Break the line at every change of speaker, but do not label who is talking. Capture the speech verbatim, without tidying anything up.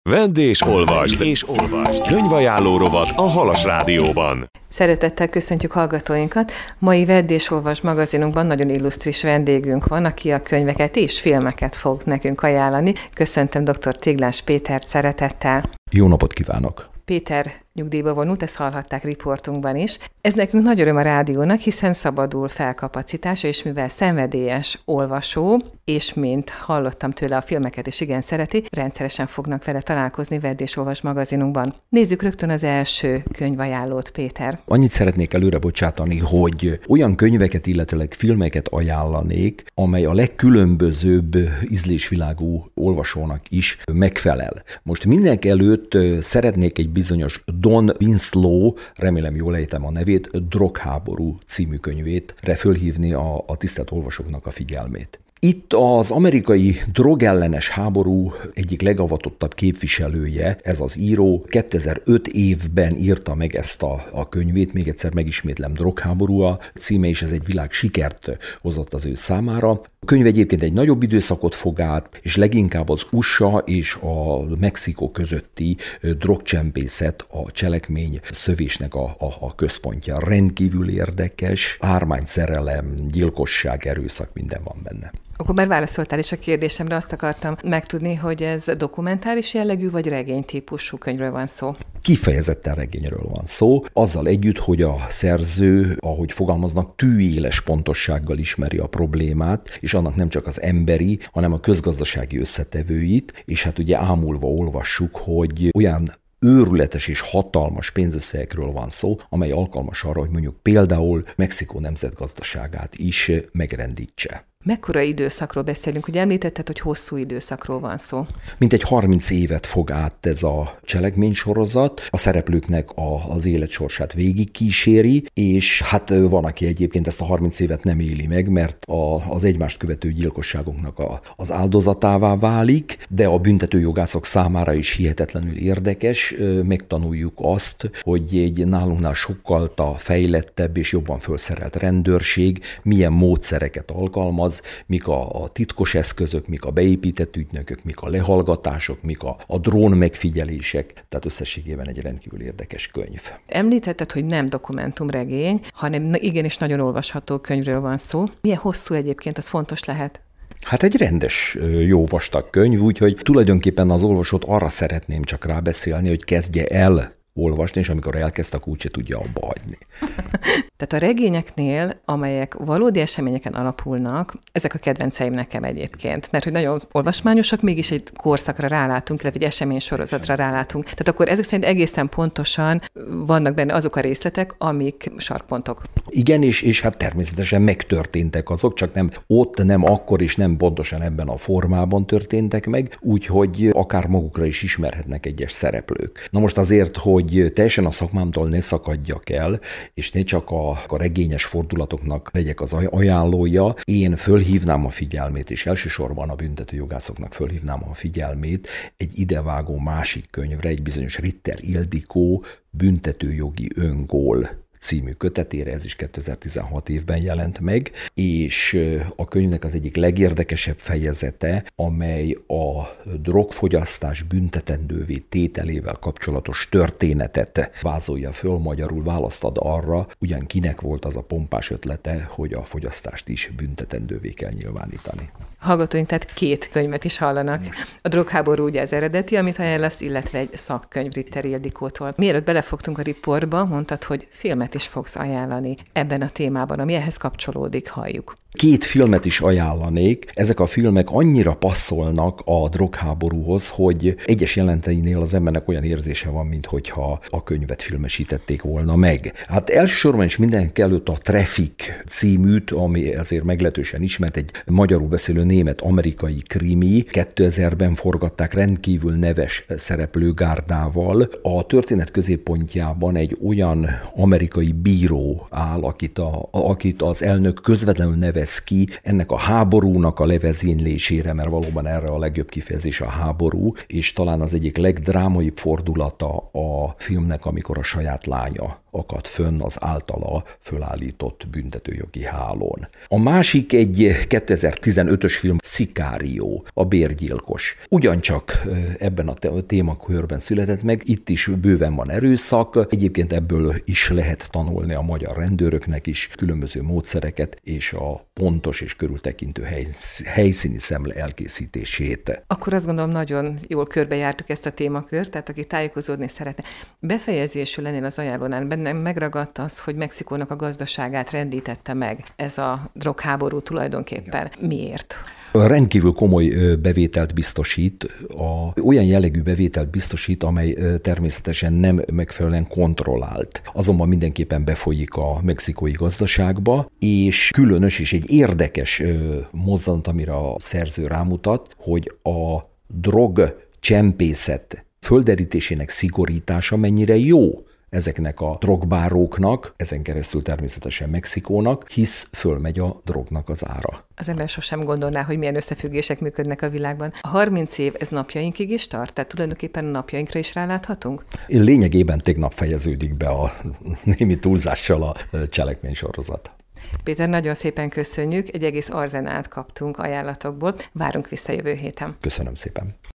Vedd és olvasd, és olvasd. Könyvajánló rovat a Halas Rádióban.
Szeretettel köszöntjük hallgatóinkat. Mai Vedd és olvasd magazinunkban nagyon illusztris vendégünk van, aki a könyveket és filmeket fog nekünk ajánlani. Köszöntöm dr. Téglás Pétert szeretettel.
Jó napot kívánok!
Péter nyugdíjba vonult, ezt hallhatták riportunkban is. Ez nekünk nagy öröm a rádiónak, hiszen szabadul felkapacitása, és mivel szenvedélyes olvasó, és mint hallottam tőle, a filmeket is igen szereti, rendszeresen fognak vele találkozni Vedd és olvasd magazinunkban. Nézzük rögtön az első könyvajánlót, Péter.
Annyit szeretnék előre bocsátani, hogy olyan könyveket, illetőleg filmeket ajánlanék, amely a legkülönbözőbb ízlésvilágú olvasónak is megfelel. Most mindenek előtt szeretnék egy bizonyos Don Winslow, remélem jól ejtem a nevét, Drogháború című könyvét fölhívni a, a tisztelt olvasóknak a figyelmét. Itt az amerikai drogellenes háború egyik legavatottabb képviselője, ez az író, kétezer-öt évben írta meg ezt a, a könyvét, még egyszer megismétlem, Drogháború a címe, és ez egy világ sikert hozott az ő számára. A könyv egyébként egy nagyobb időszakot fog át, és leginkább az u es á és a Mexikó közötti drogcsempészet, a cselekmény szövésnek a, a, a központja. Rendkívül érdekes, ármány, szerelem, gyilkosság, erőszak, minden van benne.
Akkor már válaszoltál is a kérdésemre, azt akartam megtudni, hogy ez dokumentáris jellegű vagy regénytípusú könyvről van szó.
Kifejezetten regényről van szó, azzal együtt, hogy a szerző, ahogy fogalmaznak, tűéles pontossággal ismeri a problémát, és annak nem csak az emberi, hanem a közgazdasági összetevőit, és hát ugye ámulva olvassuk, hogy olyan őrületes és hatalmas pénzösszegekről van szó, amely alkalmas arra, hogy mondjuk például Mexikó nemzetgazdaságát is megrendítse.
Mekkora időszakról beszélünk? Ugye említetted, hogy hosszú időszakról van szó.
Mintegy harminc évet fog át ez a cselekménysorozat, a szereplőknek a, az életsorsát végig kíséri, és hát van, aki egyébként ezt a harminc évet nem éli meg, mert a, az egymást követő gyilkosságoknak a, az áldozatává válik, de a büntetőjogászok számára is hihetetlenül érdekes. Megtanuljuk azt, hogy egy nálunknál sokkal fejlettebb és jobban felszerelt rendőrség milyen módszereket alkalmaz, mik a, a titkos eszközök, mik a beépített ügynökök, mik a lehallgatások, mik a, a drón megfigyelések, tehát összességében egy rendkívül érdekes könyv.
Említetted, hogy nem dokumentumregény, hanem igenis nagyon olvasható könyvről van szó. Milyen hosszú egyébként, az fontos lehet?
Hát egy rendes, jó vastag könyv, úgyhogy tulajdonképpen az olvasót arra szeretném csak rábeszélni, hogy kezdje el olvasni, és amikor elkezd, akkor úgyse tudja abba hagyni.
Tehát a regényeknél, amelyek valódi eseményeken alapulnak, ezek a kedvenceim nekem egyébként, mert hogy nagyon olvasmányosak, mégis egy korszakra rálátunk, illetve egy eseménysorozatra rálátunk. Tehát akkor ezek szerint egészen pontosan vannak benne azok a részletek, amik sarkpontok.
Igen, és, és hát természetesen megtörténtek azok, csak nem ott, nem akkor, és nem pontosan ebben a formában történtek meg, úgyhogy akár magukra is ismerhetnek egyes szereplők. Na most azért, hogy hogy teljesen a szakmámtól ne szakadjak el, és ne csak a, a regényes fordulatoknak legyek az ajánlója, én fölhívnám a figyelmét, és elsősorban a büntetőjogászoknak fölhívnám a figyelmét egy idevágó másik könyvre, egy bizonyos Ritter Ildikó Büntetőjogi öngól című kötetére, ez is kétezer-tizenhat évben jelent meg, és a könyvnek az egyik legérdekesebb fejezete, amely a drogfogyasztás büntetendővé tételével kapcsolatos történetet vázolja föl, magyarul választ ad arra, ugyan kinek volt az a pompás ötlete, hogy a fogyasztást is büntetendővé kell nyilvánítani.
Hallgatóink tehát két könyvet is hallanak. A Drogháború ugye az eredeti, amit ajánlasz, illetve egy szakkönyv Ritter Ildikótól. Mielőtt belefogtunk a riportba, mondtad, hogy filmet is fogsz ajánlani ebben a témában, ami ehhez kapcsolódik, halljuk.
Két filmet is ajánlanék. Ezek a filmek annyira passzolnak a drogháborúhoz, hogy egyes jelenteinél az embernek olyan érzése van, minthogyha a könyvet filmesítették volna meg. Hát elsősorban is mindenek előtt a Traffic címűt, ami azért meglehetősen ismert, egy magyarul beszélő német-amerikai krimi. kétezerben forgatták rendkívül neves szereplőgárdával. A történet középpontjában egy olyan amerikai bíró áll, akit, a, akit az elnök közvetlenül neve vesz ki ennek a háborúnak a levezénylésére, mert valóban erre a legjobb kifejezés a háború, és talán az egyik legdrámaibb fordulata a filmnek, amikor a saját lánya akad fönn az általa fölállított büntetőjogi hálón. A másik egy kétezer-tizenötös film, Sicario, a bérgyilkos. Ugyancsak ebben a témakörben született meg, itt is bőven van erőszak, egyébként ebből is lehet tanulni a magyar rendőröknek is különböző módszereket és a pontos és körültekintő helyszíni szemle elkészítését.
Akkor azt gondolom, nagyon jól körbejártuk ezt a témakört, tehát aki tájékozódni szeretne. Befejezésül ennél az ajánlónál bennem megragadt az, hogy Mexikónak a gazdaságát rendítette meg ez a drogháború tulajdonképpen. Igen. Miért?
Rendkívül komoly bevételt biztosít, a, olyan jellegű bevételt biztosít, amely természetesen nem megfelelően kontrollált. Azonban mindenképpen befolyik a mexikói gazdaságba, és különös és egy érdekes mozzanat, amire a szerző rámutat, hogy a drogcsempészet földerítésének szigorítása mennyire jó ezeknek a drogbáróknak, ezen keresztül természetesen Mexikónak, hisz fölmegy a drognak az ára.
Az ember sosem gondolná, hogy milyen összefüggések működnek a világban. A harminc év, ez napjainkig is tart? Tehát tulajdonképpen a napjainkra is ráláthatunk?
Lényegében tegnap fejeződik be a némi túlzással a cselekménysorozat.
Péter, nagyon szépen köszönjük, egy egész arzenált kaptunk ajánlatokból. Várunk vissza jövő héten.
Köszönöm szépen.